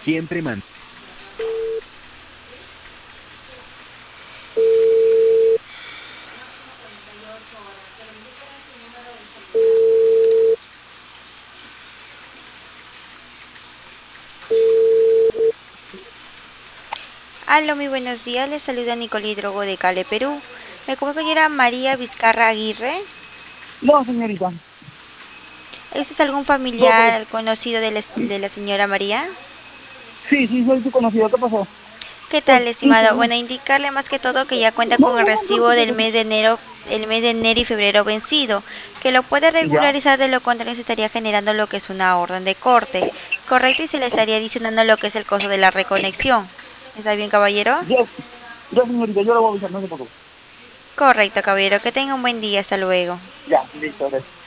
Siempre man. Aló, muy buenos días. Les saluda Nicole Hidrogo de Cali, Perú. Me comunico con señora María Vizcarra Aguirre. No, señorita. ¿Es usted algún No, pero familiar conocido de la señora María? sí, sí, soy tu conocido. ¿Qué pasó? ¿Qué Pues, tal, listo, estimado? no. Bueno, indicarle más que todo que ya cuenta No, con el no, no, recibo no te del preocupes. mes de enero y febrero vencido, que lo puede Ya. regularizar, de lo contrario se estaría generando lo que es una orden de corte, ¿correcto? Y se le estaría adicionando lo que es el costo de la reconexión. ¿Está bien, caballero? Ya, señorita, yo lo voy a avisar, no se preocupe. Correcto, caballero. Que tenga un buen día. Hasta luego. Ya, listo, gracias.